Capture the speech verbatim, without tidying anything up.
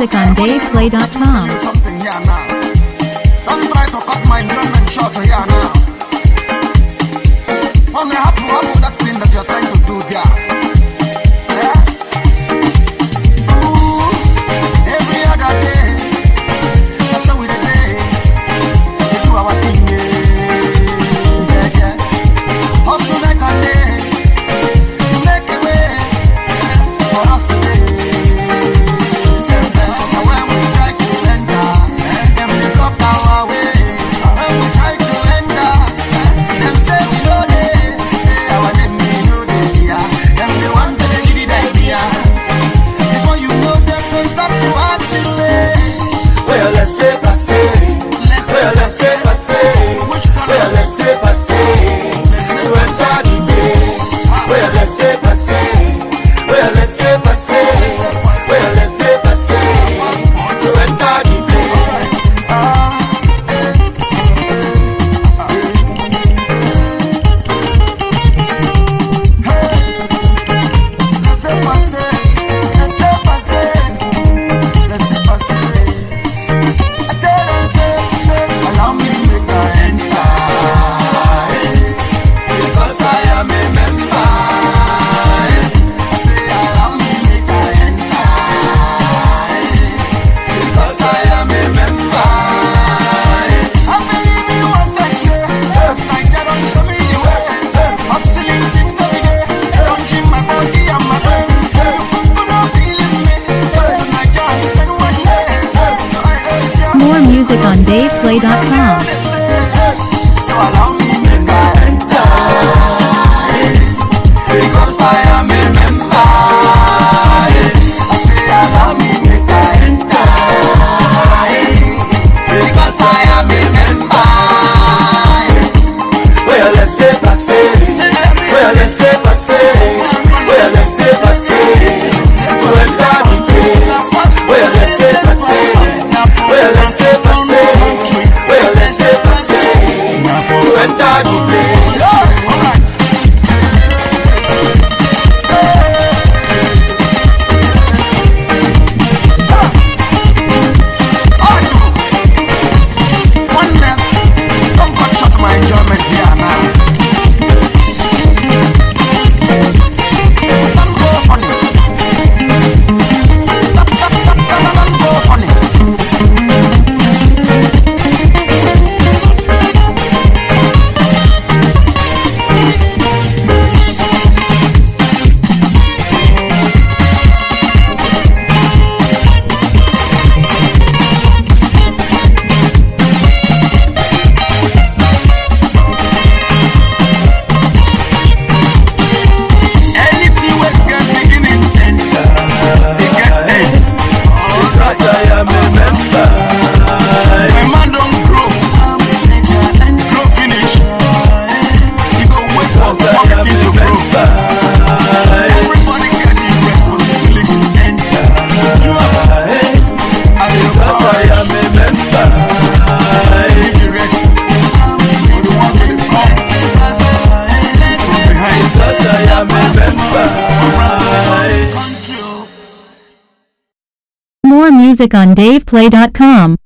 music on dave play dot com. Something here now. Don't try to cut my enjoyment short here now. Only happy, happy that thing that you're trying to do there. Yeah? Ooh, every other day, that's how we the day. We do our thing, yeah, yeah. Hustle like a day, you make a way for us today. Laissez passer, laissez passer, laissez passer, tu aimes ta vitesse, laissez passer, laissez passer, laissez passer, tu aimes ta vitesse. Laissez passer, laissez passer, laissez passer. Allow me to make a enter, because I am a member. I say allow me to make a enter, because I am a member. I believe in what I say. Last night they don't show me the way. Hustling things every day, don't gym my body and my brain. You don't believe me, and I just spend one day. More music on dave play dot com. So allow me make a enter, because I am a member. I say allow me make a enter, because I am a member. Well, laissez passer, well, laissez passer, well, laissez passer, tu aimes ta vitesse, well, laissez passer, well, laissez passer, well, laissez passer, tu aimes ta vitesse. More music on dave play dot com.